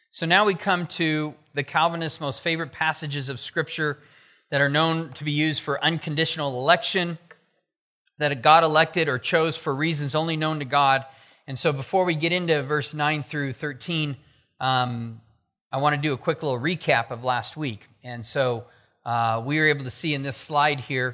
So now we come to the Calvinists' most favorite passages of Scripture that are known to be used for unconditional election, that God elected or chose for reasons only known to God. And so before we get into verse 9 through 13, I want to do a quick little recap of last week. And so we were able to see in this slide here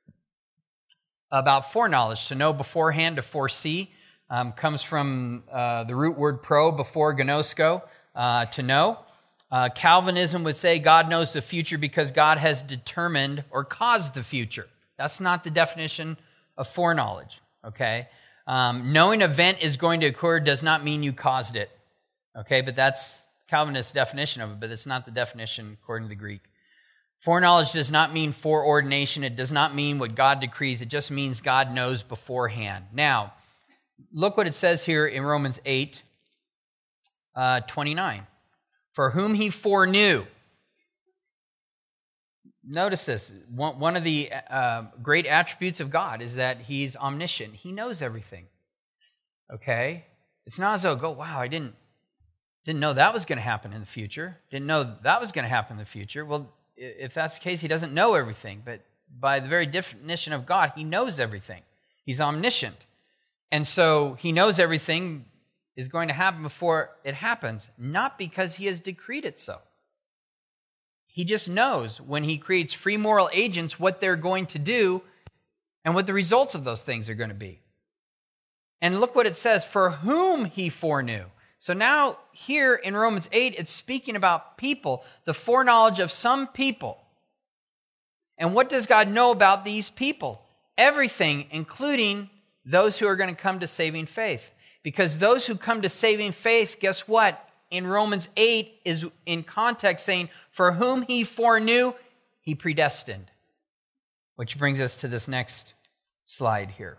about foreknowledge. To know beforehand, to foresee, comes from the root word pro, before gnosko, to know. Calvinism would say God knows the future because God has determined or caused the future. That's not the definition of foreknowledge, okay? Knowing an event is going to occur does not mean you caused it, okay? But that's Calvinist's definition of it, but it's not the definition according to the Greek. Foreknowledge does not mean foreordination. It does not mean what God decrees. It just means God knows beforehand. Now, look what it says here in Romans 8, 29. For whom he foreknew. Notice this. One of the great attributes of God is that he's omniscient. He knows everything. Okay? It's not as though, wow, I didn't know that was going to happen in the future. Didn't know that was going to happen in the future. Well, if that's the case, he doesn't know everything. But by the very definition of God, he knows everything. He's omniscient. And so he knows everything is going to happen before it happens, not because he has decreed it so. He just knows when he creates free moral agents what they're going to do and what the results of those things are going to be. And look what it says, for whom he foreknew. So now here in Romans 8, it's speaking about people, the foreknowledge of some people. And what does God know about these people? Everything, including those who are going to come to saving faith. Because those who come to saving faith, guess what? In Romans 8 is in context saying, for whom he foreknew, he predestined. Which brings us to this next slide here.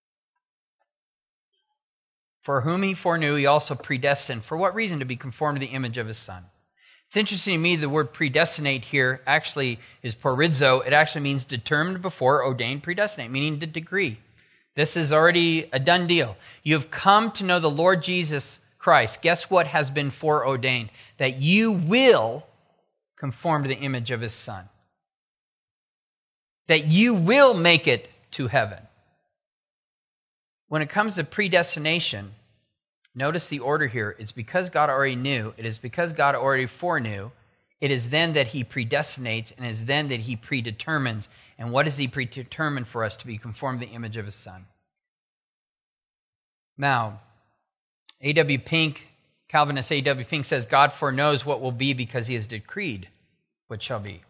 For whom he foreknew, he also predestined. For what reason? To be conformed to the image of his Son. It's interesting to me, the word predestinate here actually is porizo. It actually means determined before, ordained, predestinate, meaning to decree. This is already a done deal. You have come to know the Lord Jesus Christ. Guess what has been foreordained? That you will conform to the image of his Son. That you will make it to heaven. When it comes to predestination, notice the order here. It's because God already knew. It is because God already foreknew. It is then that he predestinates, and it is then that he predetermines. And what does he predetermine for us? To be conformed to the image of his Son. Now, A.W. Pink, Calvinist A.W. Pink says, God foreknows what will be because he has decreed what shall be.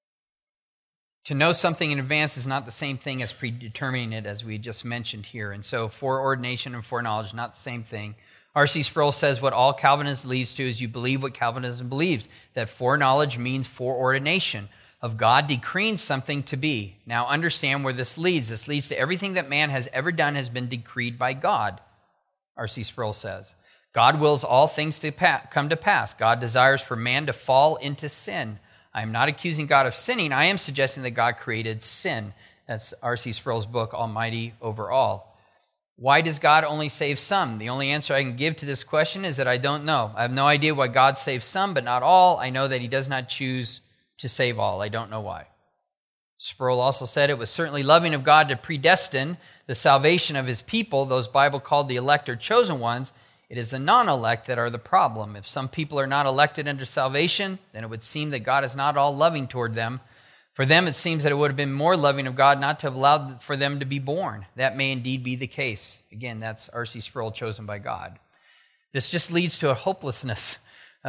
To know something in advance is not the same thing as predetermining it, as we just mentioned here. And so foreordination and foreknowledge, not the same thing. R.C. Sproul says what all Calvinism leads to is you believe what Calvinism believes, that foreknowledge means foreordination, of God decreeing something to be. Now understand where this leads. This leads to everything that man has ever done has been decreed by God, R.C. Sproul says. God wills all things to come to pass. God desires for man to fall into sin. I am not accusing God of sinning. I am suggesting that God created sin. That's R.C. Sproul's book, Almighty Over All. Why does God only save some? The only answer I can give to this question is that I don't know. I have no idea why God saves some, but not all. I know that he does not choose to save all. I don't know why. Sproul also said it was certainly loving of God to predestine the salvation of his people, those Bible called the elect or chosen ones. It is the non-elect that are the problem. If some people are not elected unto salvation, then it would seem that God is not all loving toward them. For them, it seems that it would have been more loving of God not to have allowed for them to be born. That may indeed be the case. Again, that's R.C. Sproul, chosen by God. This just leads to a hopelessness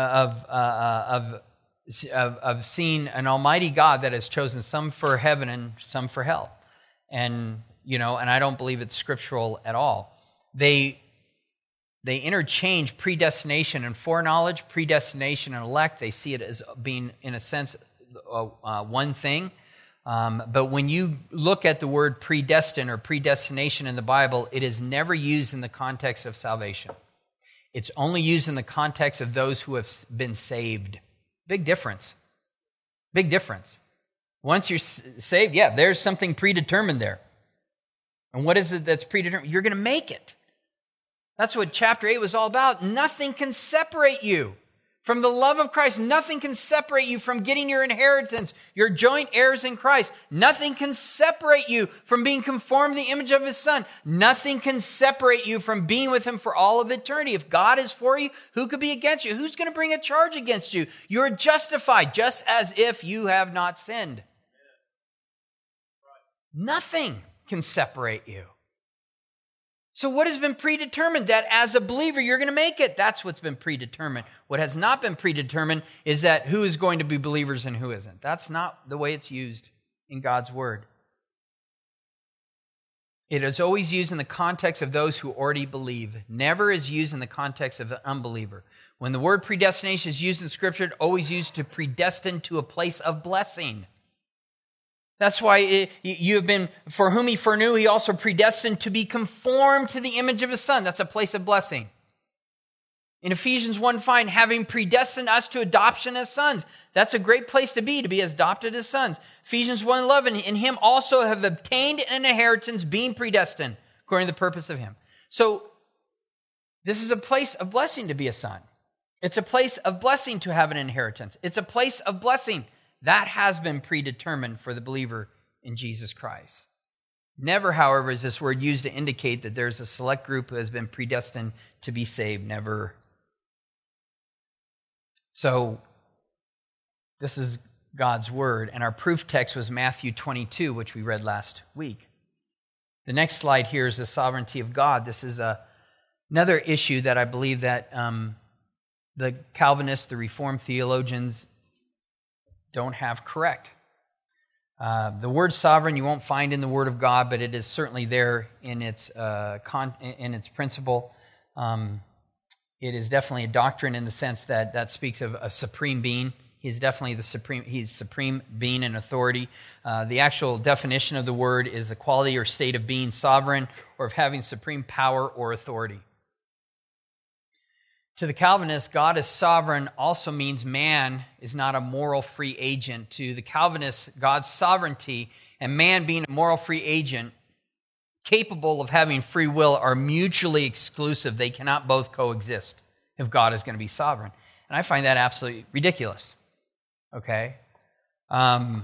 of seeing an almighty God that has chosen some for heaven and some for hell. And I don't believe it's scriptural at all. They interchange predestination and foreknowledge, predestination and elect. They see it as being, in a sense, one thing. But when you look at the word predestined or predestination in the Bible, it is never used in the context of salvation. It's only used in the context of those who have been saved. Big difference. Big difference. Once you're saved, there's something predetermined there. And what is it that's predetermined? You're going to make it. That's what chapter 8 was all about. Nothing can separate you From the love of Christ, nothing can separate you from getting your inheritance. You're joint heirs in Christ. Nothing can separate you from being conformed to the image of His Son. Nothing can separate you from being with Him for all of eternity. If God is for you, who could be against you? Who's going to bring a charge against you? You're justified, just as if you have not sinned. Nothing can separate you. So what has been predetermined? That as a believer, you're going to make it. That's what's been predetermined. What has not been predetermined is that who is going to be believers and who isn't. That's not the way it's used in God's Word. It is always used in the context of those who already believe. Never is used in the context of an unbeliever. When the word predestination is used in Scripture, it's always used to predestine to a place of blessing. That's why you have been, for whom He foreknew, He also predestined to be conformed to the image of His Son. That's a place of blessing. In Ephesians 1:5, having predestined us to adoption as sons. That's a great place to be adopted as sons. Ephesians 1:11, in Him also have obtained an inheritance, being predestined, according to the purpose of Him. So, this is a place of blessing to be a son. It's a place of blessing to have an inheritance. It's a place of blessing. That has been predetermined for the believer in Jesus Christ. Never, however, is this word used to indicate that there's a select group who has been predestined to be saved. Never. So, this is God's Word, and our proof text was Matthew 22, which we read last week. The next slide here is the sovereignty of God. This is another issue that I believe that the Calvinists, the Reformed theologians, don't have correct. The word sovereign you won't find in the Word of God, but it is certainly there in its principle. It is definitely a doctrine in the sense that speaks of a supreme being. He's definitely he's supreme being and authority. The actual definition of the word is the quality or state of being sovereign or of having supreme power or authority. To the Calvinists, God is sovereign also means man is not a moral free agent. To the Calvinists, God's sovereignty and man being a moral free agent capable of having free will are mutually exclusive. They cannot both coexist if God is going to be sovereign. And I find that absolutely ridiculous. Okay? God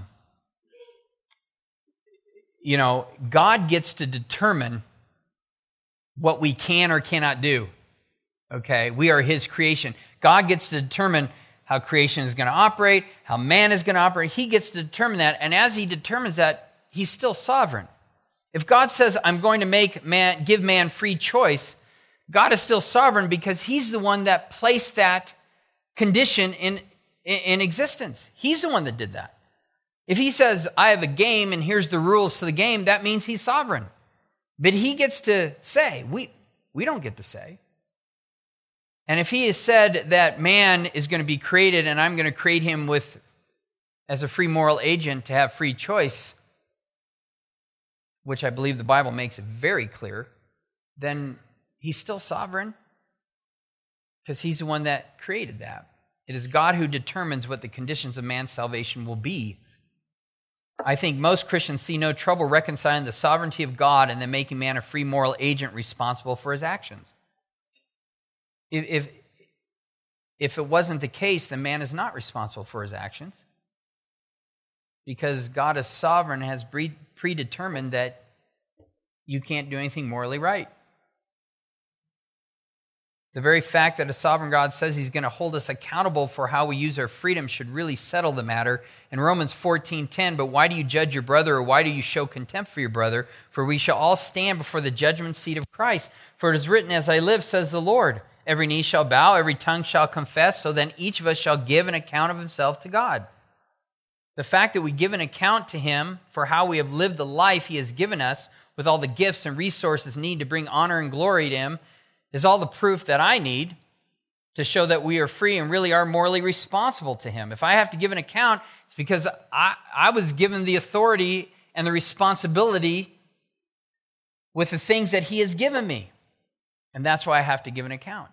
gets to determine what we can or cannot do. Okay, we are His creation. God gets to determine how creation is going to operate, how man is going to operate. He gets to determine that, and as He determines that, He's still sovereign. If God says, I'm going to give man free choice, God is still sovereign because He's the one that placed that condition in existence. He's the one that did that. If He says, I have a game and here's the rules to the game, that means He's sovereign. But He gets to say, we don't get to say. And if He has said that man is going to be created and I'm going to create him as a free moral agent to have free choice, which I believe the Bible makes it very clear, then He's still sovereign because He's the one that created that. It is God who determines what the conditions of man's salvation will be. I think most Christians see no trouble reconciling the sovereignty of God and then making man a free moral agent responsible for his actions. If it wasn't the case, then man is not responsible for his actions because God is sovereign and has predetermined that you can't do anything morally right. The very fact that a sovereign God says He's going to hold us accountable for how we use our freedom should really settle the matter. In Romans 14:10, but why do you judge your brother, or why do you show contempt for your brother? For we shall all stand before the judgment seat of Christ. For it is written, as I live, says the Lord, every knee shall bow, every tongue shall confess, so then each of us shall give an account of himself to God. The fact that we give an account to Him for how we have lived the life He has given us with all the gifts and resources needed to bring honor and glory to Him is all the proof that I need to show that we are free and really are morally responsible to Him. If I have to give an account, it's because I was given the authority and the responsibility with the things that He has given me. And that's why I have to give an account.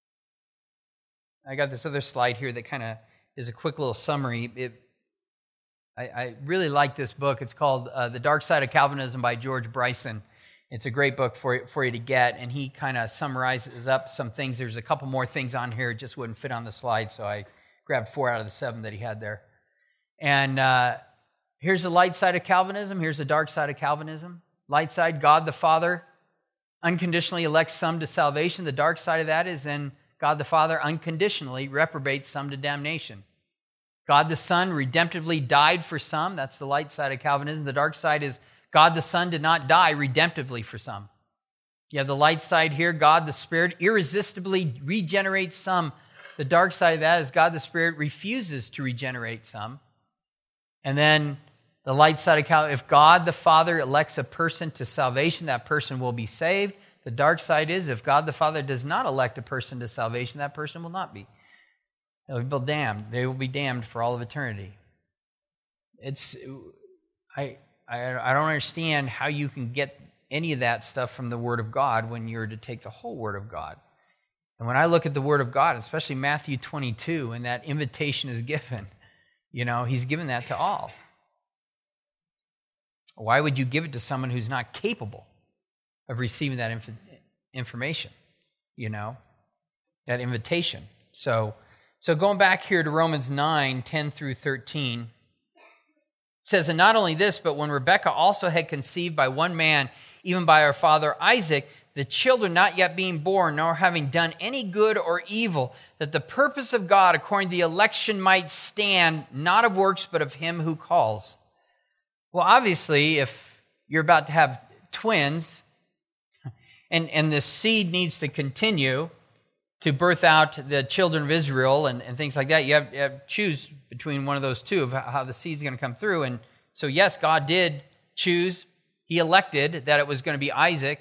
I got this other slide here that kind of is a quick little summary. I really like this book. It's called The Dark Side of Calvinism by George Bryson. It's a great book for you to get, and he kind of summarizes up some things. There's a couple more things on here. It just wouldn't fit on the slide, so I grabbed 4 out of the 7 that he had there. And here's the light side of Calvinism. Here's the dark side of Calvinism. Light side, God the Father unconditionally elects some to salvation. The dark side of that is then God the Father unconditionally reprobates some to damnation. God the Son redemptively died for some. That's the light side of Calvinism. The dark side is God the Son did not die redemptively for some. You have the light side here. God the Spirit irresistibly regenerates some. The dark side of that is God the Spirit refuses to regenerate some. And then the light side of Calvinism, if God the Father elects a person to salvation, that person will be saved. The dark side is if God the Father does not elect a person to salvation, that person will not be. They will be damned. They will be damned for all of eternity. I don't understand how you can get any of that stuff from the Word of God when you're to take the whole Word of God. And when I look at the Word of God, especially Matthew 22, and that invitation is given, He's given that to all. Why would you give it to someone who's not capable of receiving that information? That invitation. So going back here to Romans 9, 10 through 13, it says, and not only this, but when Rebekah also had conceived by one man, even by our father Isaac, the children not yet being born, nor having done any good or evil, that the purpose of God according to the election might stand, not of works, but of him who calls. Well, obviously, if you're about to have twins, and the seed needs to continue to birth out the children of Israel and things like that, you have to choose between one of those two of how the seed's going to come through. And so, yes, God did choose. He elected that it was going to be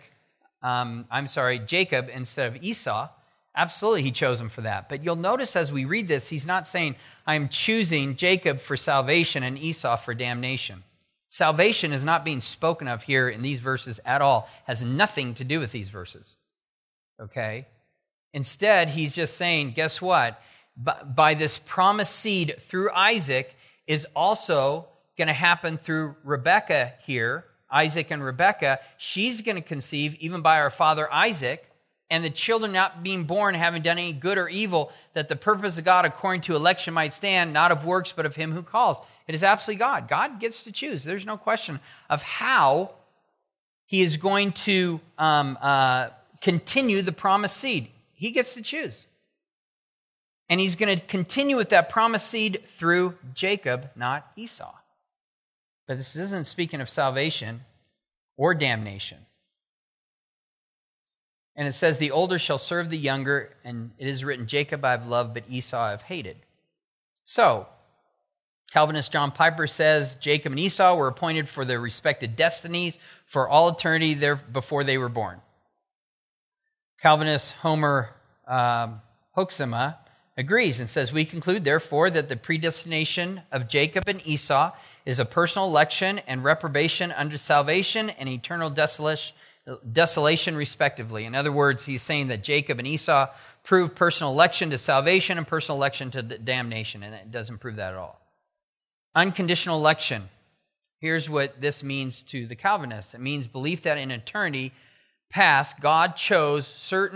Jacob instead of Esau. Absolutely, he chose him for that. But you'll notice as we read this, he's not saying, I'm choosing Jacob for salvation and Esau for damnation. Salvation is not being spoken of here in these verses at all. Has nothing to do with these verses. Okay? Instead, he's just saying, guess what? By this promised seed through Isaac is also going to happen through Rebekah here, Isaac and Rebekah. She's going to conceive even by our father Isaac, and the children not being born, having done any good or evil, that the purpose of God according to election might stand, not of works, but of him who calls. It is absolutely God. God gets to choose. There's no question of how he is going to continue the promised seed. He gets to choose. And he's going to continue with that promised seed through Jacob, not Esau. But this isn't speaking of salvation or damnation. And it says, the older shall serve the younger, and it is written, Jacob I have loved, but Esau I have hated. So, Calvinist John Piper says Jacob and Esau were appointed for their respective destinies for all eternity there before they were born. Calvinist Homer Hoeksema agrees and says, we conclude, therefore, that the predestination of Jacob and Esau is a personal election and reprobation unto salvation and eternal desolation, respectively. In other words, he's saying that Jacob and Esau prove personal election to salvation and personal election to damnation, and it doesn't prove that at all. Unconditional election. Here's what this means to the Calvinists. It means belief that in eternity past, God chose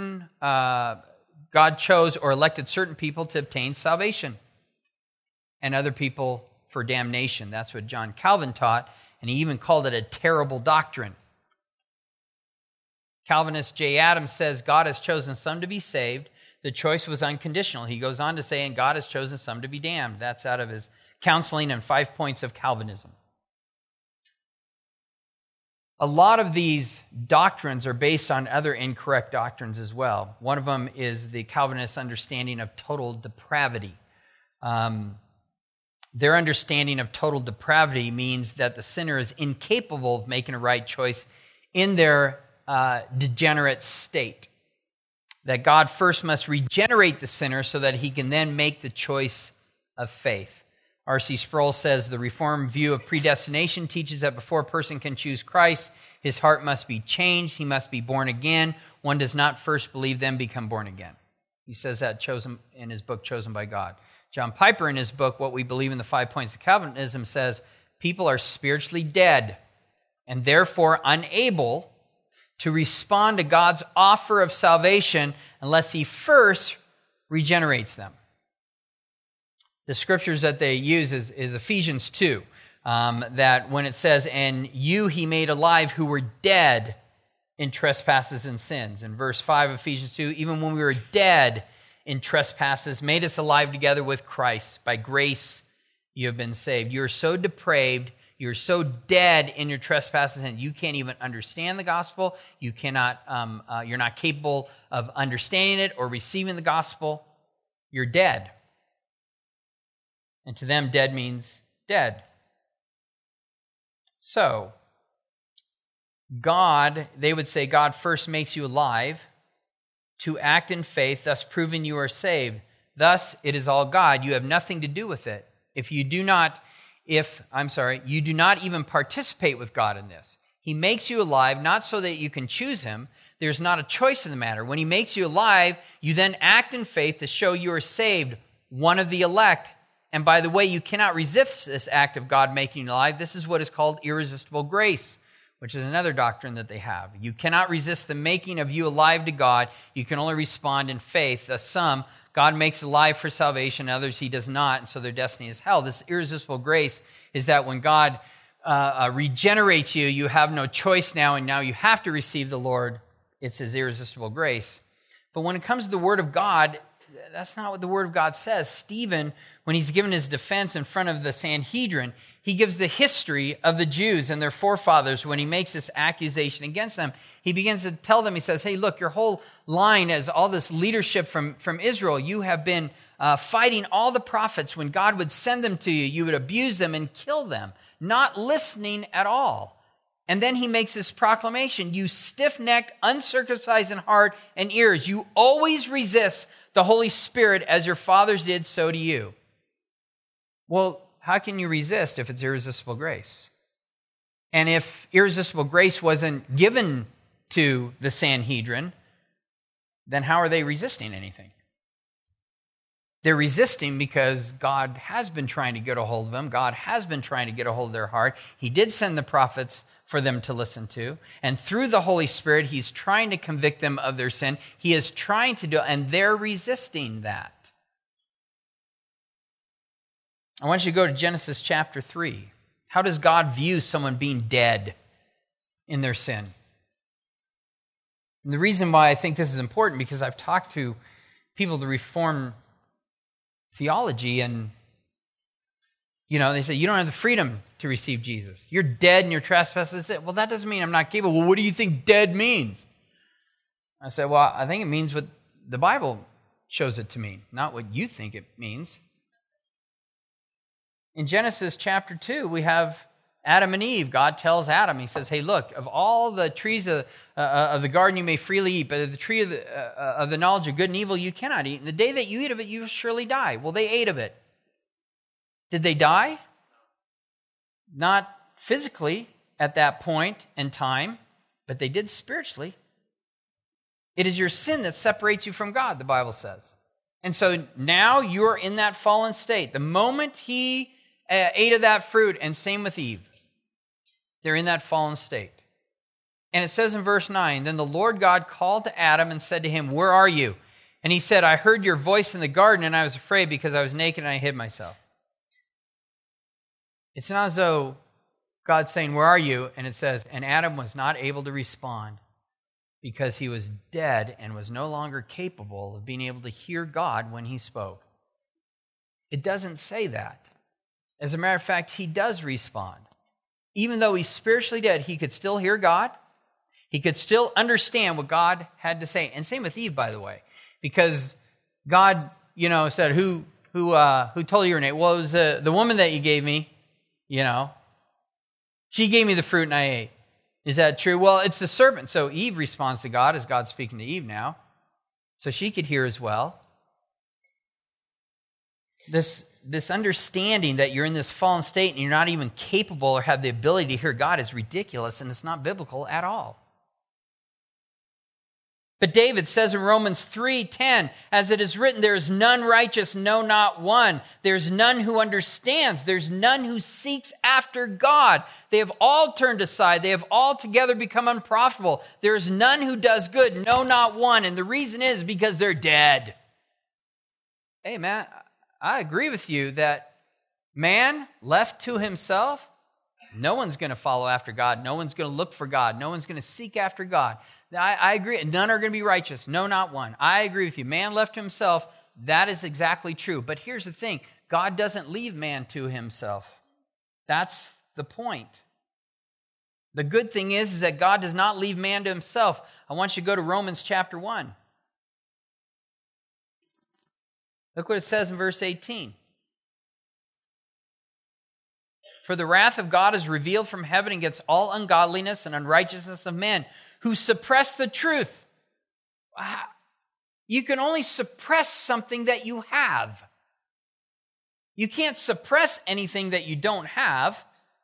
or elected certain people to obtain salvation and other people for damnation. That's what John Calvin taught, and he even called it a terrible doctrine. Calvinist J. Adams says God has chosen some to be saved. The choice was unconditional. He goes on to say, and God has chosen some to be damned. That's out of his Counseling and 5 Points of Calvinism. A lot of these doctrines are based on other incorrect doctrines as well. One of them is the Calvinist understanding of total depravity. Their understanding of total depravity means that the sinner is incapable of making a right choice in their degenerate state. That God first must regenerate the sinner so that he can then make the choice of faith. R.C. Sproul says the Reformed view of predestination teaches that before a person can choose Christ, his heart must be changed. He must be born again. One does not first believe, then become born again. He says that in his book, Chosen by God. John Piper, in his book, What We Believe in the 5 Points of Calvinism, says people are spiritually dead and therefore unable to respond to God's offer of salvation unless he first regenerates them. The scriptures that they use is Ephesians 2, that when it says, "And you he made alive who were dead in trespasses and sins." In verse 5 of Ephesians 2, "Even when we were dead in trespasses, made us alive together with Christ. By grace you have been saved." You are so depraved, you're so dead in your trespasses, and you can't even understand the gospel. You cannot. You're not capable of understanding it or receiving the gospel. You're dead, and to them, dead means dead. So, they would say, God first makes you alive to act in faith, thus proving you are saved. Thus, it is all God. You have nothing to do with it. You do not even participate with God in this. He makes you alive, not so that you can choose him. There's not a choice in the matter. When he makes you alive, you then act in faith to show you are saved, one of the elect. And by the way, you cannot resist this act of God making you alive. This is what is called irresistible grace, which is another doctrine that they have. You cannot resist the making of you alive to God. You can only respond in faith. Thus some God makes alive for salvation, others he does not, and so their destiny is hell. This irresistible grace is that when God regenerates you, you have no choice now, and now you have to receive the Lord. It's his irresistible grace. But when it comes to the Word of God, that's not what the Word of God says. Stephen, when he's given his defense in front of the Sanhedrin, he gives the history of the Jews and their forefathers when he makes this accusation against them. He begins to tell them, he says, hey, look, your whole line has all this leadership from Israel. You have been fighting all the prophets. When God would send them to you, you would abuse them and kill them, not listening at all. And then he makes this proclamation, you stiff-necked, uncircumcised in heart and ears, you always resist the Holy Spirit as your fathers did, so do you. Well, how can you resist if it's irresistible grace? And if irresistible grace wasn't given to the Sanhedrin, then how are they resisting anything? They're resisting because God has been trying to get a hold of them. God has been trying to get a hold of their heart. He did send the prophets for them to listen to. And through the Holy Spirit, he's trying to convict them of their sin. He is trying to do it, and they're resisting that. I want you to go to Genesis chapter 3. How does God view someone being dead in their sin? And the reason why I think this is important, because I've talked to people to Reform theology, and they say, you don't have the freedom to receive Jesus. You're dead in your trespasses. Well, that doesn't mean I'm not capable. Well, what do you think dead means? I said, well, I think it means what the Bible shows it to mean, not what you think it means. In Genesis chapter 2, we have Adam and Eve. God tells Adam, he says, hey, look, of all the trees of the garden you may freely eat, but of the tree of the knowledge of good and evil you cannot eat. And the day that you eat of it, you will surely die. Well, they ate of it. Did they die? Not physically at that point in time, but they did spiritually. It is your sin that separates you from God, the Bible says. And so now you're in that fallen state. The moment he ate of that fruit, and same with Eve, they're in that fallen state. And it says in verse 9, then the Lord God called to Adam and said to him, where are you? And he said, I heard your voice in the garden, and I was afraid because I was naked and I hid myself. It's not as though God's saying, where are you? And it says, and Adam was not able to respond because he was dead and was no longer capable of being able to hear God when he spoke. It doesn't say that. As a matter of fact, he does respond. Even though he's spiritually dead, he could still hear God. He could still understand what God had to say. And same with Eve, by the way, because God, said, who told you your name? Well, it was the woman that you gave me. She gave me the fruit and I ate. Is that true? Well, it's the serpent. So Eve responds to God as God's speaking to Eve now. So she could hear as well. This understanding that you're in this fallen state and you're not even capable or have the ability to hear God is ridiculous, and it's not biblical at all. But David says in Romans 3:10, as it is written, there is none righteous, no, not one. There's none who understands. There's none who seeks after God. They have all turned aside. They have all together become unprofitable. There is none who does good, no, not one. And the reason is because they're dead. Hey, man, I agree with you that man left to himself, no one's going to follow after God. No one's going to look for God. No one's going to seek after God. I agree. None are going to be righteous. No, not one. I agree with you. Man left to himself, that is exactly true. But here's the thing. God doesn't leave man to himself. That's the point. The good thing is that God does not leave man to himself. I want you to go to Romans chapter 1. Look what it says in verse 18. For the wrath of God is revealed from heaven against all ungodliness and unrighteousness of men who suppress the truth. You can only suppress something that you have. You can't suppress anything that you don't have.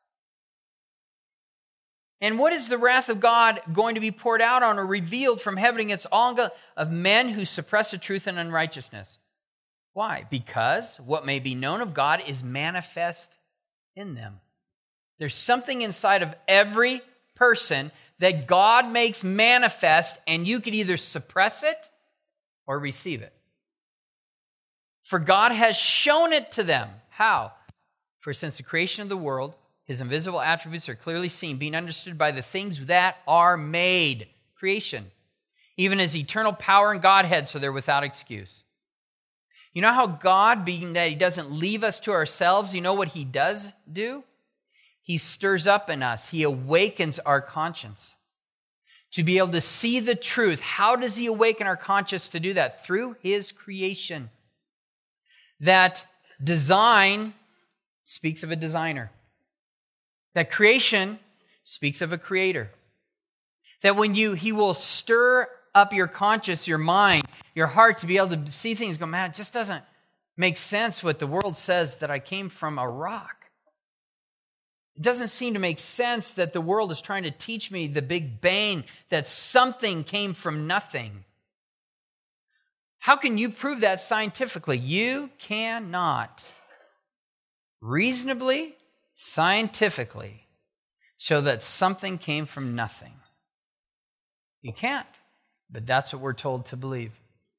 And what is the wrath of God going to be poured out on or revealed from heaven against all of men who suppress the truth and unrighteousness? Why? Because what may be known of God is manifest in them. There's something inside of every person that God makes manifest, and you can either suppress it or receive it. For God has shown it to them. How? For since the creation of the world, his invisible attributes are clearly seen, being understood by the things that are made. Creation. Even as eternal power and Godhead, so they're without excuse. You know how God, being that he doesn't leave us to ourselves, you know what he does do? He stirs up in us. He awakens our conscience to be able to see the truth. How does he awaken our conscience to do that? Through his creation. That design speaks of a designer. That creation speaks of a creator. That when he will stir up your conscience, your mind, your heart to be able to see things, go, man, it just doesn't make sense what the world says that I came from a rock. It doesn't seem to make sense that the world is trying to teach me the Big Bang, that something came from nothing. How can you prove that scientifically? You cannot reasonably, scientifically show that something came from nothing. You can't, but that's what we're told to believe.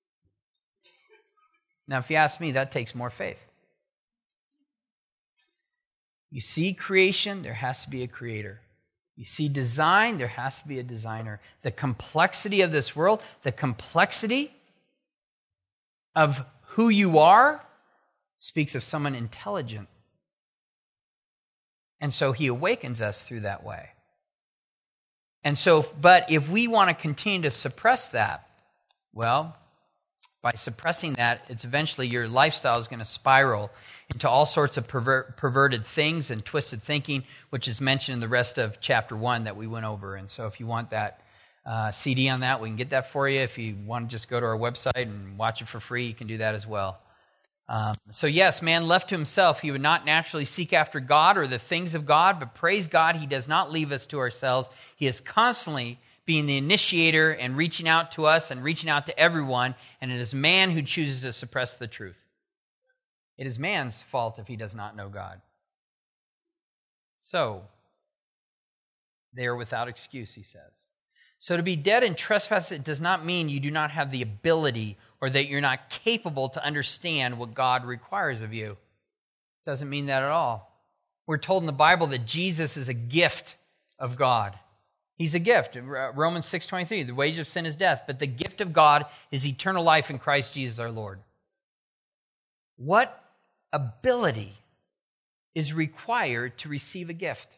Now, if you ask me, that takes more faith. You see creation, there has to be a creator. You see design, there has to be a designer. The complexity of this world, the complexity of who you are, speaks of someone intelligent. And so he awakens us through that way. And so, but if we want to continue to suppress that, well, by suppressing that, it's eventually your lifestyle is going to spiral into all sorts of perverted things and twisted thinking, which is mentioned in the rest of chapter 1 that we went over. And so if you want that CD on that, we can get that for you. If you want to just go to our website and watch it for free, you can do that as well. So yes, man left to himself, he would not naturally seek after God or the things of God, but praise God, he does not leave us to ourselves. He is constantly being the initiator and reaching out to us and reaching out to everyone, and it is man who chooses to suppress the truth. It is man's fault if he does not know God. So, they are without excuse, he says. So to be dead in trespass, it does not mean you do not have the ability or that you're not capable to understand what God requires of you. It doesn't mean that at all. We're told in the Bible that Jesus is a gift of God. He's a gift. Romans 6:23, the wage of sin is death, but the gift of God is eternal life in Christ Jesus our Lord. What ability is required to receive a gift?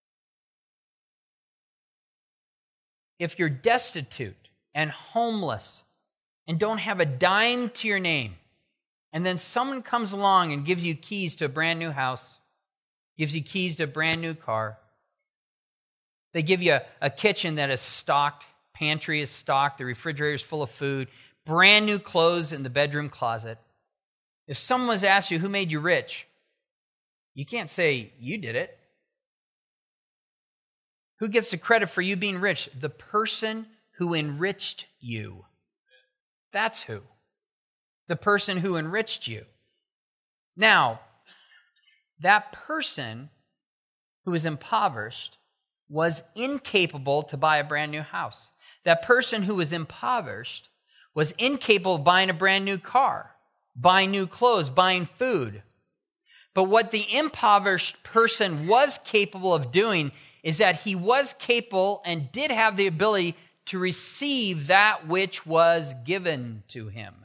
If you're destitute and homeless and don't have a dime to your name, and then someone comes along and gives you keys to a brand new house, gives you keys to a brand new car, they give you a kitchen that is stocked, pantry is stocked, the refrigerator is full of food, brand new clothes in the bedroom closet. If someone was asked you, who made you rich? You can't say, you did it. Who gets the credit for you being rich? The person who enriched you. That's who. The person who enriched you. Now, that person who was impoverished was incapable to buy a brand new house. That person who was impoverished was incapable of buying a brand new car, buying new clothes, buying food. But what the impoverished person was capable of doing is that he was capable and did have the ability to receive that which was given to him.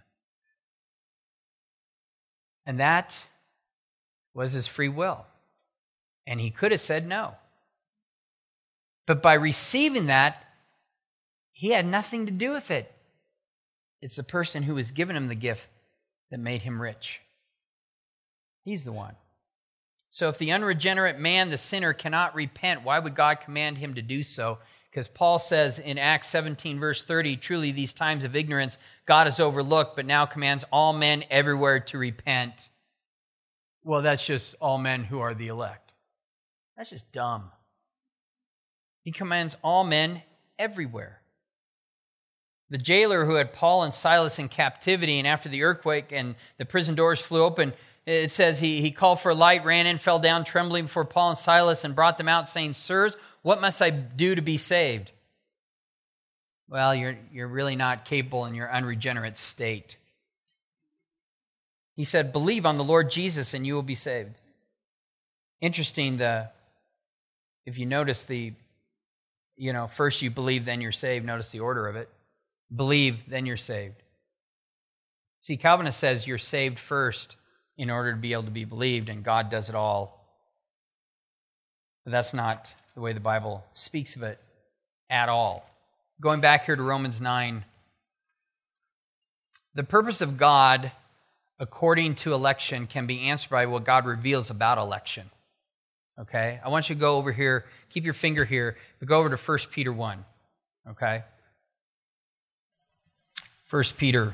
And that was his free will. And he could have said no. But by receiving that, he had nothing to do with it. It's the person who was given him the gift that made him rich. He's the one. So if the unregenerate man, the sinner, cannot repent, why would God command him to do so? Because Paul says in Acts 17, verse 30, truly these times of ignorance God has overlooked, but now commands all men everywhere to repent. Well, that's just all men who are the elect. That's just dumb. He commands all men everywhere. The jailer who had Paul and Silas in captivity, and after the earthquake and the prison doors flew open, it says he called for a light, ran in, fell down trembling before Paul and Silas, and brought them out, saying, Sirs, what must I do to be saved? Well, you're really not capable in your unregenerate state. He said, believe on the Lord Jesus and you will be saved. Interesting, if you notice first you believe, then you're saved. Notice the order of it. Believe, then you're saved. See, Calvinist says you're saved first in order to be able to be believed, and God does it all. But that's not the way the Bible speaks of it at all. Going back here to Romans 9, the purpose of God according to election can be answered by what God reveals about election. Okay? I want you to go over here, keep your finger here, but go over to 1 Peter 1. Okay? 1 Peter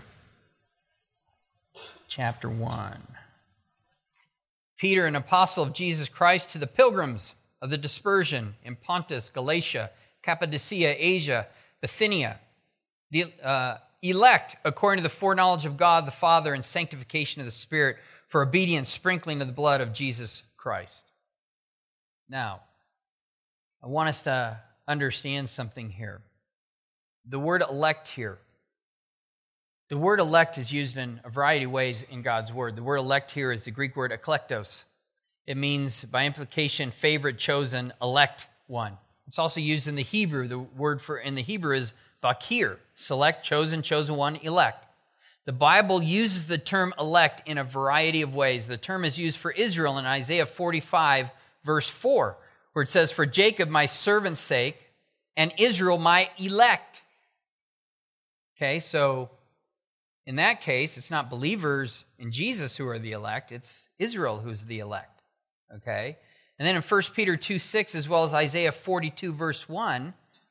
chapter 1. Peter, an apostle of Jesus Christ, to the pilgrims of the dispersion in Pontus, Galatia, Cappadocia, Asia, Bithynia, the elect according to the foreknowledge of God the Father and sanctification of the Spirit for obedience, sprinkling of the blood of Jesus Christ. Now, I want us to understand something here. The word elect here. The word elect is used in a variety of ways in God's word. The word elect here is the Greek word eklektos. It means, by implication, favorite, chosen, elect one. It's also used in the Hebrew. The word for in the Hebrew is bakir, select, chosen one, elect. The Bible uses the term elect in a variety of ways. The term is used for Israel in Isaiah 45, verse 4, where it says, for Jacob my servant's sake, and Israel my elect. Okay, so in that case, it's not believers in Jesus who are the elect, it's Israel who's the elect. Okay? And then in 1 Peter 2:6, as well as Isaiah 42, verse 1,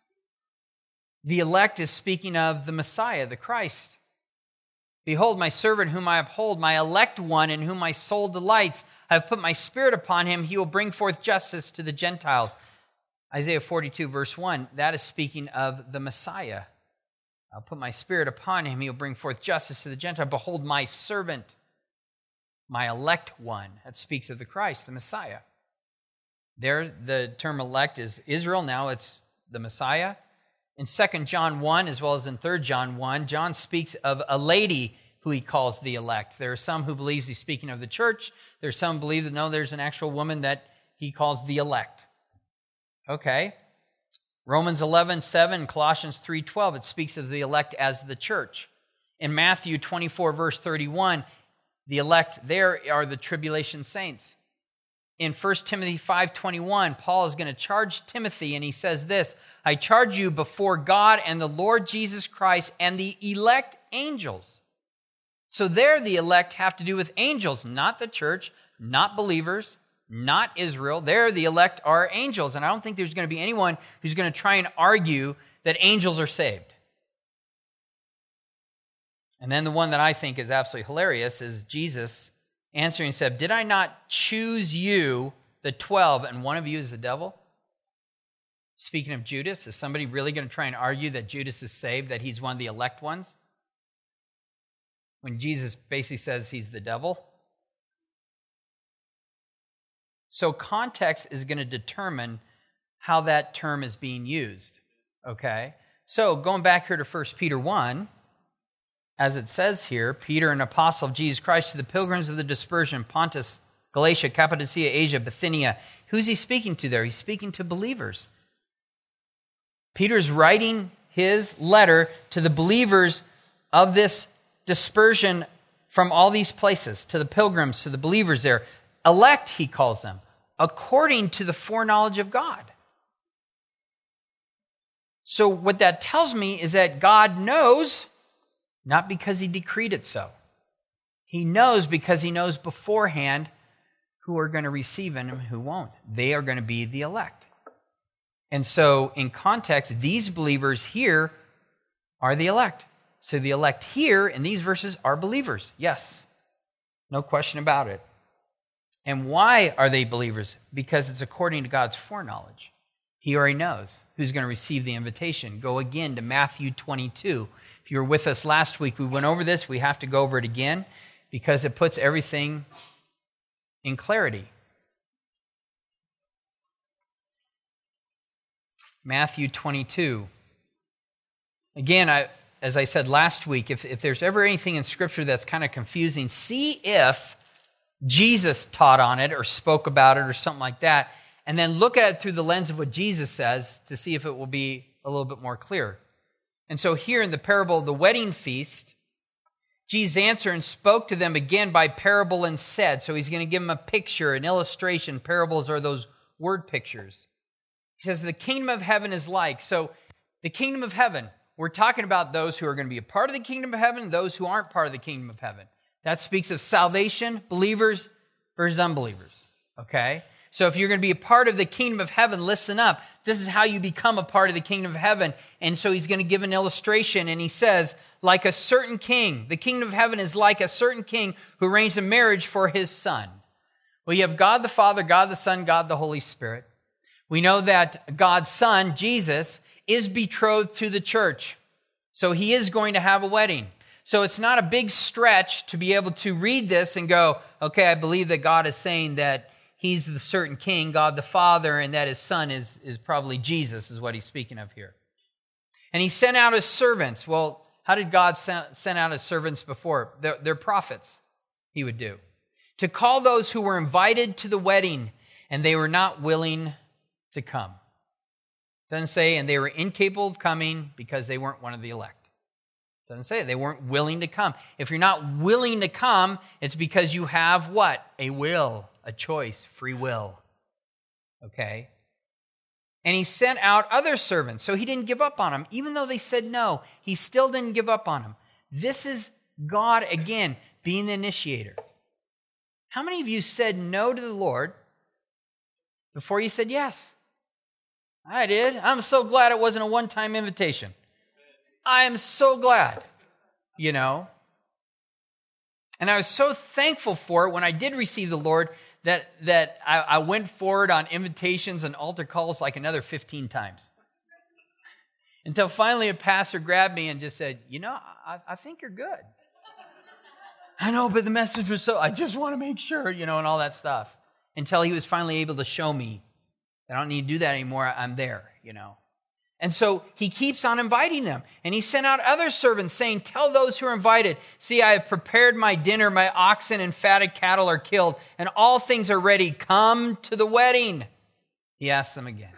the elect is speaking of the Messiah, the Christ. Behold, my servant whom I uphold, my elect one in whom my soul delights. I have put my spirit upon him. He will bring forth justice to the Gentiles. Isaiah 42, verse 1, that is speaking of the Messiah. I'll put my spirit upon him. He will bring forth justice to the Gentiles. Behold, my servant, my elect one. That speaks of the Christ, the Messiah. There, the term elect is Israel. Now it's the Messiah. In 2 John 1, as well as in 3 John 1, John speaks of a lady who he calls the elect. There are some who believe he's speaking of the church. There's some who believe that no, there's an actual woman that he calls the elect. Okay. Romans 11:7, Colossians 3:12, it speaks of the elect as the church. In Matthew 24, verse 31, the elect there are the tribulation saints. In 1 Timothy 5:21, Paul is going to charge Timothy, and he says this, I charge you before God and the Lord Jesus Christ and the elect angels. So there the elect have to do with angels, not the church, not believers, not Israel. There the elect are angels, and I don't think there's going to be anyone who's going to try and argue that angels are saved. And then the one that I think is absolutely hilarious is Jesus answering said, did I not choose you, the 12, and one of you is the devil? Speaking of Judas, is somebody really going to try and argue that Judas is saved, that he's one of the elect ones? when Jesus basically says he's the devil. So context is going to determine how that term is being used, okay? So going back here to 1 Peter 1, as it says here, Peter, an apostle of Jesus Christ, to the pilgrims of the dispersion, Pontus, Galatia, Cappadocia, Asia, Bithynia. Who's he speaking to there? He's speaking to believers. Peter's writing his letter to the believers of this dispersion from all these places, to the pilgrims, to the believers there. Elect, he calls them, according to the foreknowledge of God. So what that tells me is that God knows, not because he decreed it so. He knows because he knows beforehand who are going to receive him and who won't. They are going to be the elect. And so in context, these believers here are the elect. So the elect here in these verses are believers. Yes, no question about it. And why are they believers? Because it's according to God's foreknowledge. He already knows who's going to receive the invitation. Go again to Matthew 22. If you were with us last week, we went over this. We have to go over it again because it puts everything in clarity. Matthew 22. Again, as I said last week, if there's ever anything in Scripture that's kind of confusing, see if Jesus taught on it or spoke about it or something like that, and then look at it through the lens of what Jesus says to see if it will be a little bit more clear. And so here in the parable of the wedding feast, Jesus answered and spoke to them again by parable and said, so he's going to give them a picture, an illustration. Parables are those word pictures. He says, the kingdom of heaven is like. So the kingdom of heaven, we're talking about those who are going to be a part of the kingdom of heaven and those who aren't part of the kingdom of heaven. That speaks of salvation, believers versus unbelievers, okay? So if you're going to be a part of the kingdom of heaven, listen up. This is how you become a part of the kingdom of heaven. And so he's going to give an illustration, and he says, like a certain king, the kingdom of heaven is like a certain king who arranged a marriage for his son. Well, you have God the Father, God the Son, God the Holy Spirit. We know that God's Son, Jesus, is betrothed to the church. So he is going to have a wedding. So it's not a big stretch to be able to read this and go, okay, I believe that God is saying that he's the certain king, God the Father, and that his son is probably Jesus, is what he's speaking of here. And he sent out his servants. Well, how did God send out his servants before? They're prophets, he would do. To call those who were invited to the wedding, and they were not willing to come. It doesn't say, and they were incapable of coming because they weren't one of the elect. It doesn't say they weren't willing to come. If you're not willing to come, it's because you have what? A will. A choice, free will. Okay? And he sent out other servants, so he didn't give up on them. Even though they said no, he still didn't give up on them. This is God, again, being the initiator. How many of you said no to the Lord before you said yes? I did. I'm so glad it wasn't a one-time invitation. I am so glad, you know. And I was so thankful for it when I did receive the Lord that I went forward on invitations and altar calls like another 15 times. Until finally a pastor grabbed me and just said, you know, I think you're good. I know, but the message was I just want to make sure, you know, and all that stuff. Until he was finally able to show me I don't need to do that anymore. I'm there, you know. And so he keeps on inviting them. And he sent out other servants saying, tell those who are invited, see, I have prepared my dinner, my oxen and fatted cattle are killed, and all things are ready. Come to the wedding. He asked them again.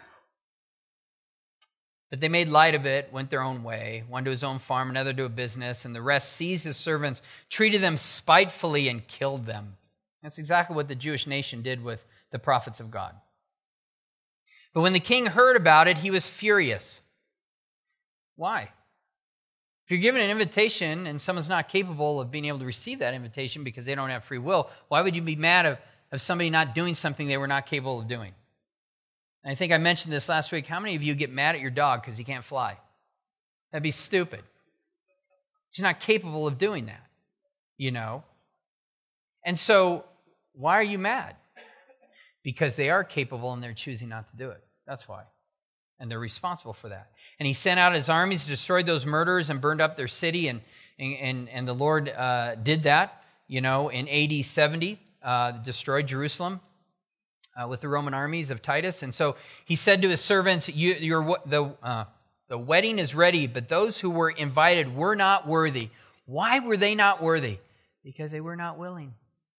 But they made light of it, went their own way, one to his own farm, another to a business, and the rest seized his servants, treated them spitefully, and killed them. That's exactly what the Jewish nation did with the prophets of God. But when the king heard about it, he was furious. Why? If you're given an invitation and someone's not capable of being able to receive that invitation because they don't have free will, why would you be mad of somebody not doing something they were not capable of doing? And I think I mentioned this last week. How many of you get mad at your dog because he can't fly? That'd be stupid. He's not capable of doing that, you know? And so, why are you mad? Because they are capable and they're choosing not to do it. That's why. And they're responsible for that. And he sent out his armies, destroyed those murderers, and burned up their city. And And the Lord did that, in AD 70, destroyed Jerusalem with the Roman armies of Titus. And so he said to his servants, the wedding is ready, but those who were invited were not worthy. Why were they not worthy? Because they were not willing.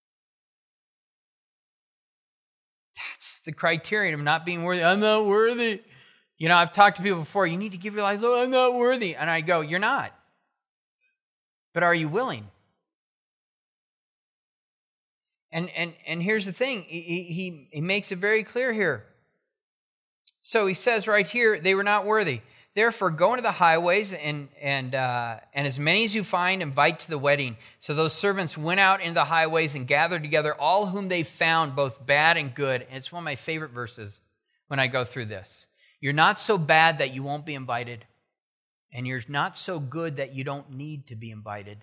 That's the criterion of not being worthy. I'm not worthy. I've talked to people before. You need to give your life, Lord, I'm not worthy. And I go, you're not. But are you willing? And here's the thing. He makes it very clear here. So he says right here, they were not worthy. Therefore, go into the highways and as many as you find, invite to the wedding. So those servants went out into the highways and gathered together all whom they found, both bad and good. And it's one of my favorite verses when I go through this. You're not so bad that you won't be invited, and you're not so good that you don't need to be invited.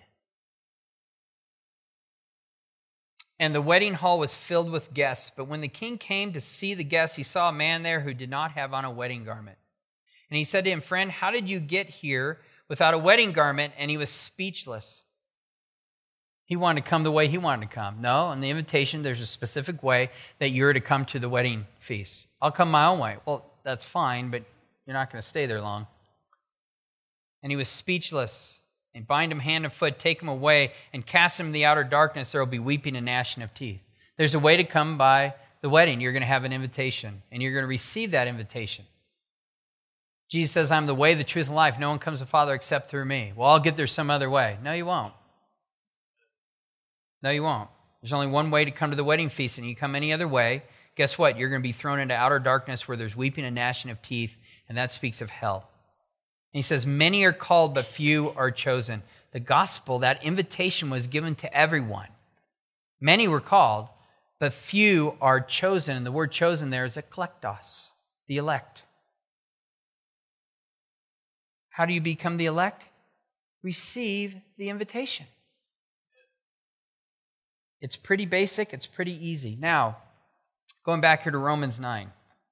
And the wedding hall was filled with guests. But when the king came to see the guests, he saw a man there who did not have on a wedding garment. And he said to him, friend, how did you get here without a wedding garment? And he was speechless. He wanted to come the way he wanted to come. No, on the invitation, there's a specific way that you're to come to the wedding feast. I'll come my own way. Well, that's fine, but you're not going to stay there long. And he was speechless. And bind him hand and foot, take him away, and cast him in the outer darkness. There will be weeping and gnashing of teeth. There's a way to come by the wedding. You're going to have an invitation, and you're going to receive that invitation. Jesus says, I'm the way, the truth, and life. No one comes to the Father except through me. Well, I'll get there some other way. No, you won't. No, you won't. There's only one way to come to the wedding feast, and you come any other way, guess what? You're going to be thrown into outer darkness where there's weeping and gnashing of teeth, and that speaks of hell. And he says, many are called, but few are chosen. The gospel, that invitation was given to everyone. Many were called, but few are chosen. And the word chosen there is eklektos, the elect. How do you become the elect? Receive the invitation. It's pretty basic. It's pretty easy. Now, going back here to Romans 9.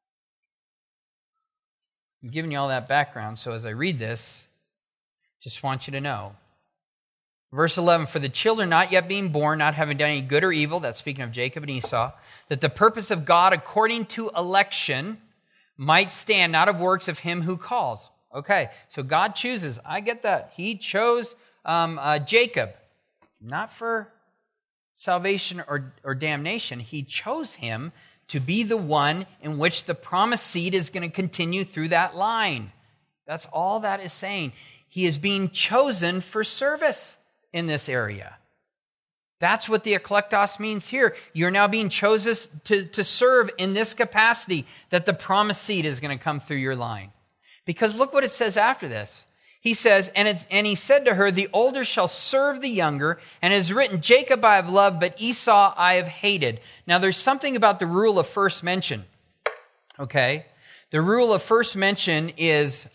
I'm giving you all that background, so as I read this, just want you to know. Verse 11, for the children not yet being born, not having done any good or evil, that's speaking of Jacob and Esau, that the purpose of God according to election might stand, not of works of him who calls. Okay, so God chooses. I get that. He chose Jacob, not for salvation or damnation. He chose him to be the one in which the promised seed is going to continue through that line. That's all that is saying. He is being chosen for service in this area. That's what the eklektos means here. You're now being chosen to serve in this capacity, that the promised seed is going to come through your line. Because look what it says after this. He says, and he said to her, the older shall serve the younger, and it is written, Jacob I have loved, but Esau I have hated. Now there's something about the rule of first mention. Okay? The rule of first mention is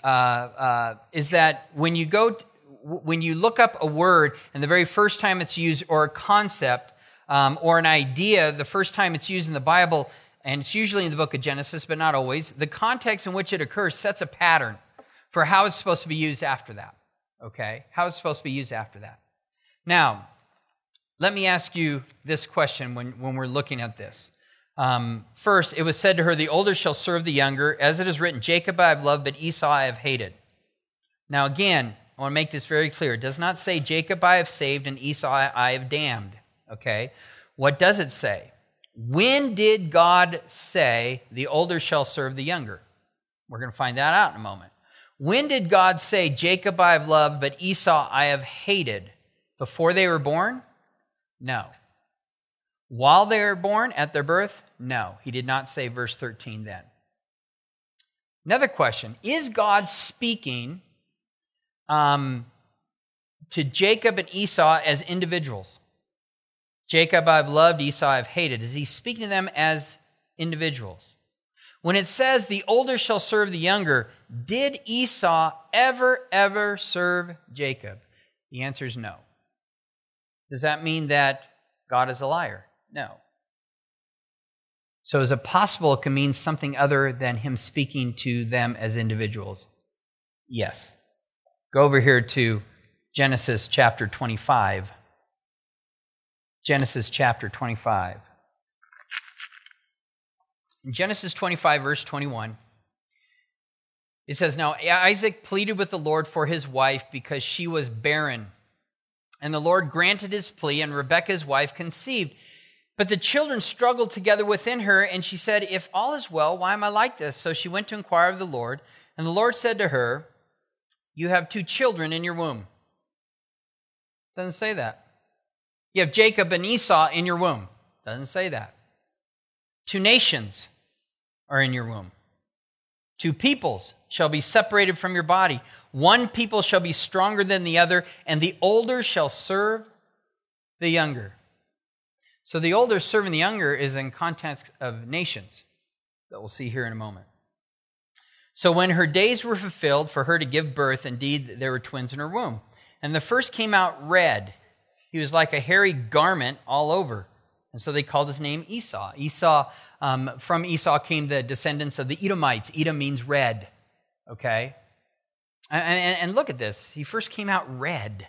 that when you look up a word, and the very first time it's used, or a concept, or an idea, the first time it's used in the Bible, and it's usually in the book of Genesis, but not always, the context in which it occurs sets a pattern for how it's supposed to be used after that. Okay? How it's supposed to be used after that. Now, let me ask you this question when we're looking at this. First, it was said to her, the older shall serve the younger. As it is written, Jacob I have loved, but Esau I have hated. Now again, I want to make this very clear. It does not say Jacob I have saved and Esau I have damned. Okay? What does it say? When did God say the older shall serve the younger? We're going to find that out in a moment. When did God say, Jacob I have loved, but Esau I have hated? Before they were born? No. While they were born, at their birth? No. He did not say verse 13 then. Another question. Is God speaking to Jacob and Esau as individuals? Jacob I have loved, Esau I have hated. Is he speaking to them as individuals? When it says the older shall serve the younger, did Esau ever serve Jacob? The answer is no. Does that mean that God is a liar? No. So is it possible it can mean something other than him speaking to them as individuals? Yes. Go over here to Genesis chapter 25. Genesis chapter 25. In Genesis 25, verse 21, it says, "Now Isaac pleaded with the Lord for his wife because she was barren. And the Lord granted his plea, and Rebekah his wife conceived. But the children struggled together within her, and she said, 'If all is well, why am I like this?' So she went to inquire of the Lord. And the Lord said to her, 'You have 2 children in your womb.'" Doesn't say that. "You have Jacob and Esau in your womb." Doesn't say that. "2 nations are in your womb. 2 peoples shall be separated from your body. One people shall be stronger than the other, and the older shall serve the younger." So the older serving the younger is in context of nations that we'll see here in a moment. "So when her days were fulfilled for her to give birth, indeed there were twins in her womb. And the first came out red. He was like a hairy garment all over. And so they called his name Esau. From Esau came the descendants of the Edomites. Edom means red, okay? And look at this. He first came out red,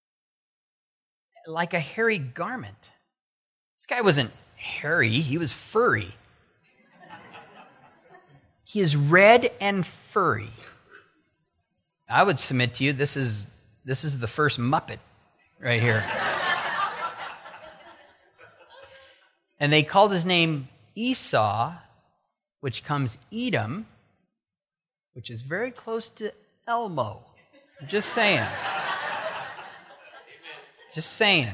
like a hairy garment. This guy wasn't hairy, he was furry. He is red and furry. I would submit to you, this is the first Muppet right here. And they called his name Esau, which comes Edom, which is very close to Elmo. I'm just saying. Just saying.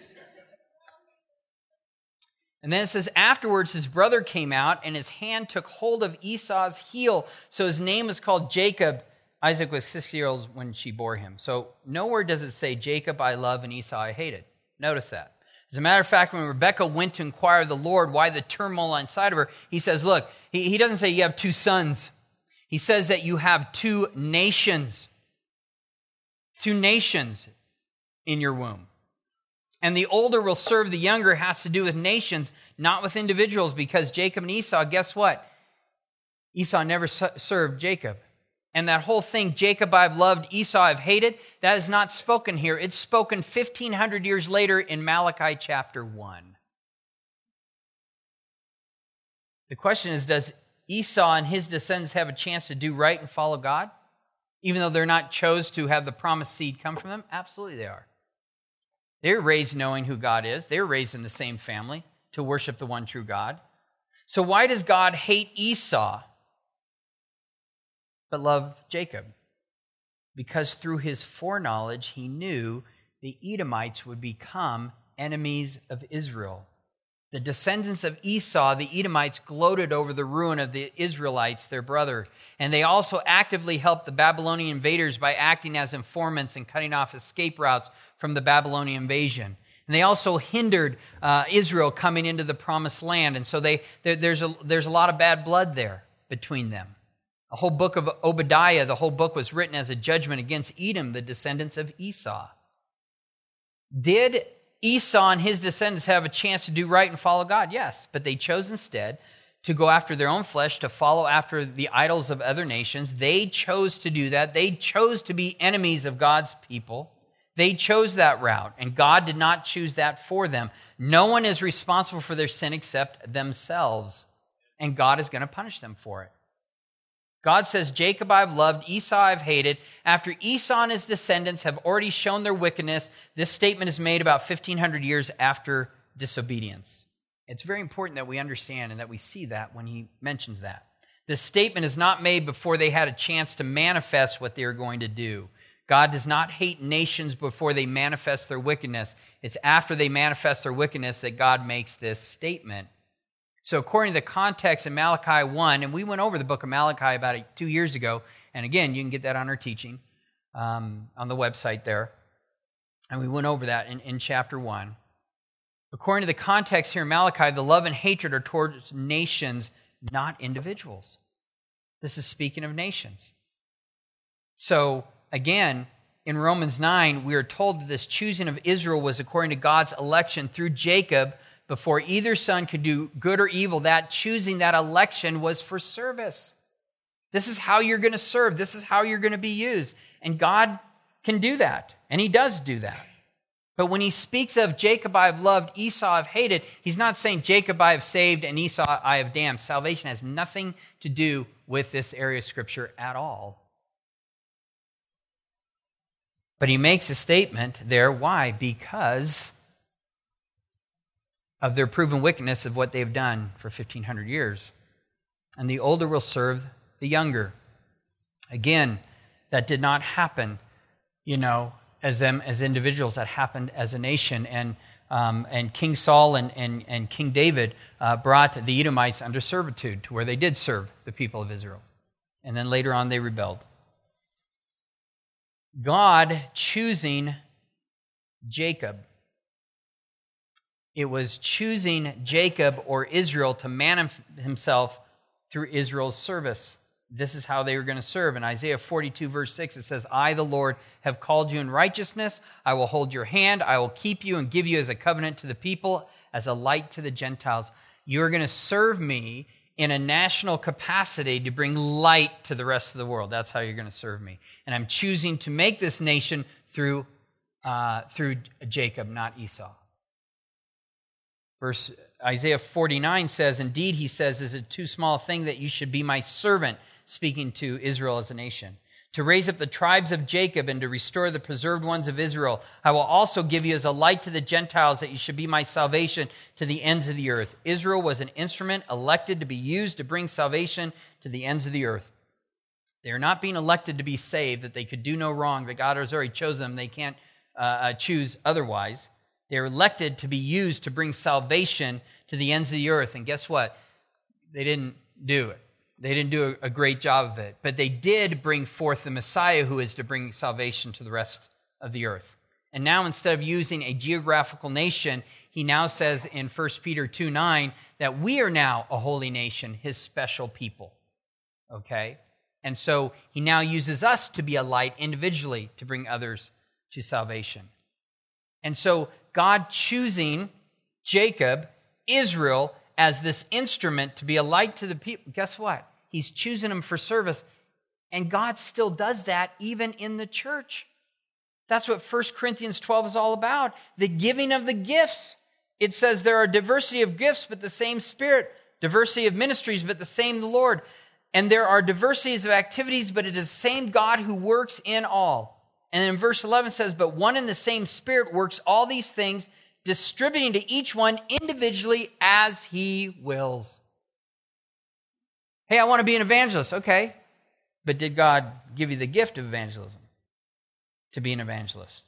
And then it says, afterwards his brother came out, and his hand took hold of Esau's heel. So his name was called Jacob. Isaac was 6 years old when she bore him. So nowhere does it say, Jacob I love and Esau I hated. Notice that. As a matter of fact, when Rebekah went to inquire of the Lord why the turmoil inside of her, he says, look, he doesn't say you have 2 sons. He says that you have 2 nations. 2 nations in your womb. And the older will serve the younger has to do with nations, not with individuals, because Jacob and Esau, guess what? Esau never served Jacob. And that whole thing, Jacob I've loved, Esau I've hated, that is not spoken here. It's spoken 1,500 years later in Malachi chapter 1. The question is, does Esau and his descendants have a chance to do right and follow God? Even though they're not chose to have the promised seed come from them? Absolutely they are. They were raised knowing who God is. They were raised in the same family to worship the one true God. So why does God hate Esau but love Jacob? Because through his foreknowledge, he knew the Edomites would become enemies of Israel. The descendants of Esau, the Edomites, gloated over the ruin of the Israelites, their brother. And they also actively helped the Babylonian invaders by acting as informants and cutting off escape routes from the Babylonian invasion. And they also hindered Israel coming into the promised land. And so there's a lot of bad blood there between them. The whole book of Obadiah, the whole book was written as a judgment against Edom, the descendants of Esau. Did Esau and his descendants have a chance to do right and follow God? Yes, but they chose instead to go after their own flesh, to follow after the idols of other nations. They chose to do that. They chose to be enemies of God's people. They chose that route, and God did not choose that for them. No one is responsible for their sin except themselves, and God is going to punish them for it. God says, Jacob I've loved, Esau I've hated. After Esau and his descendants have already shown their wickedness, this statement is made about 1,500 years after disobedience. It's very important that we understand and that we see that when he mentions that. This statement is not made before they had a chance to manifest what they are going to do. God does not hate nations before they manifest their wickedness. It's after they manifest their wickedness that God makes this statement. So according to the context in Malachi 1, and we went over the book of Malachi about 2 years ago, and again, you can get that on our teaching on the website there. And we went over that in chapter 1. According to the context here in Malachi, the love and hatred are towards nations, not individuals. This is speaking of nations. So again, in Romans 9, we are told that this choosing of Israel was according to God's election through Jacob. Before either son could do good or evil, that choosing, that election was for service. This is how you're going to serve. This is how you're going to be used. And God can do that. And he does do that. But when he speaks of Jacob I have loved, Esau I've hated, he's not saying Jacob I have saved and Esau I have damned. Salvation has nothing to do with this area of Scripture at all. But he makes a statement there. Why? Because of their proven wickedness of what they've done for 1,500 years. And the older will serve the younger. Again, that did not happen, as them as individuals. That happened as a nation. And King Saul and King David brought the Edomites under servitude to where they did serve the people of Israel. And then later on they rebelled. God choosing Jacob. It was choosing Jacob or Israel to manifest himself through Israel's service. This is how they were going to serve. In Isaiah 42, verse 6, it says, I, the Lord, have called you in righteousness. I will hold your hand. I will keep you and give you as a covenant to the people, as a light to the Gentiles. You are going to serve me in a national capacity to bring light to the rest of the world. That's how you're going to serve me. And I'm choosing to make this nation through Jacob, not Esau. Isaiah 49 says, indeed, he says, is it too small a thing that you should be my servant, speaking to Israel as a nation, to raise up the tribes of Jacob and to restore the preserved ones of Israel. I will also give you as a light to the Gentiles, that you should be my salvation to the ends of the earth. Israel was an instrument elected to be used to bring salvation to the ends of the earth. They are not being elected to be saved, that they could do no wrong, that God has already chosen them. They can't choose otherwise. They're elected to be used to bring salvation to the ends of the earth. And guess what? They didn't do it. They didn't do a great job of it. But they did bring forth the Messiah, who is to bring salvation to the rest of the earth. And now, instead of using a geographical nation, he now says in 1 Peter 2:9 that we are now a holy nation, his special people. Okay? And so he now uses us to be a light individually to bring others to salvation. And so God choosing Jacob, Israel, as this instrument to be a light to the people, guess what? He's choosing them for service. And God still does that even in the church. That's what 1 Corinthians 12 is all about. The giving of the gifts. It says there are diversity of gifts, but the same Spirit. Diversity of ministries, but the same the Lord. And there are diversities of activities, but it is the same God who works in all. And then verse 11 says, but one and the same Spirit works all these things, distributing to each one individually as he wills. Hey, I want to be an evangelist. Okay. But did God give you the gift of evangelism to be an evangelist?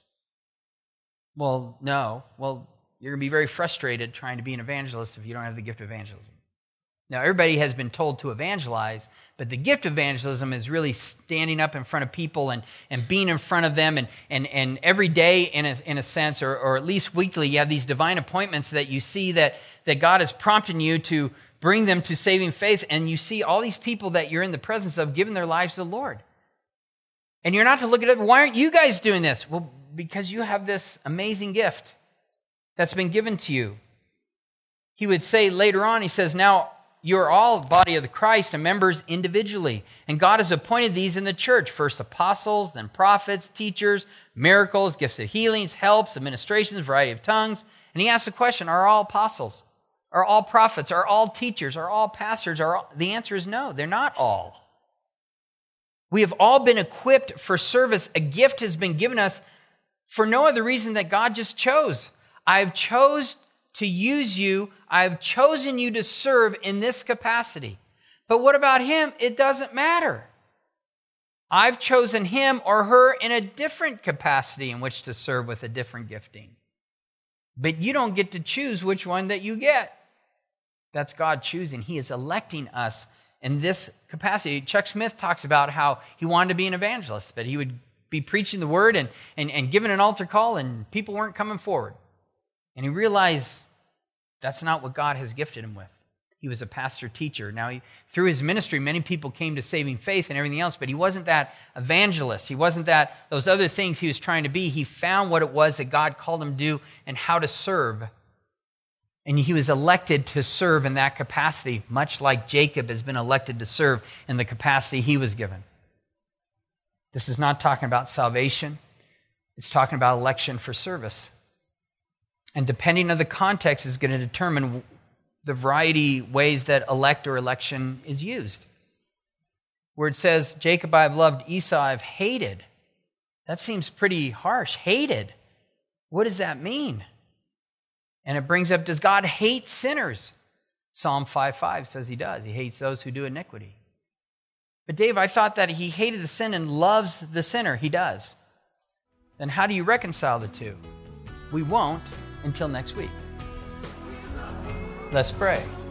Well, no. Well, you're going to be very frustrated trying to be an evangelist if you don't have the gift of evangelism. Now, everybody has been told to evangelize, but the gift of evangelism is really standing up in front of people and being in front of them. And every day, in a sense, or at least weekly, you have these divine appointments that you see that God is prompting you to bring them to saving faith. And you see all these people that you're in the presence of giving their lives to the Lord. And you're not to look at it, why aren't you guys doing this? Well, because you have this amazing gift that's been given to you. He would say later on, he says, now, you are all body of the Christ and members individually. And God has appointed these in the church. First apostles, then prophets, teachers, miracles, gifts of healings, helps, administrations, variety of tongues. And he asks the question, are all apostles? Are all prophets? Are all teachers? Are all pastors? The answer is no, they're not all. We have all been equipped for service. A gift has been given us for no other reason that God just chose. I've chose to use you. I've chosen you to serve in this capacity. But what about him? It doesn't matter. I've chosen him or her in a different capacity in which to serve with a different gifting. But you don't get to choose which one that you get. That's God choosing. He is electing us in this capacity. Chuck Smith talks about how he wanted to be an evangelist, but he would be preaching the word and giving an altar call, and people weren't coming forward. And he realized that's not what God has gifted him with. He was a pastor teacher. Now, through his ministry, many people came to saving faith and everything else, but he wasn't that evangelist. He wasn't those other things he was trying to be. He found what it was that God called him to do and how to serve. And he was elected to serve in that capacity, much like Jacob has been elected to serve in the capacity he was given. This is not talking about salvation. It's talking about election for service. And depending on the context is going to determine the variety ways that elect or election is used. Where it says, Jacob I have loved, Esau I've hated. That seems pretty harsh. Hated. What does that mean? And it brings up, does God hate sinners? Psalm 5:5 says he does. He hates those who do iniquity. But Dave, I thought that he hated the sin and loves the sinner. He does. Then how do you reconcile the two? We won't until next week. Let's pray.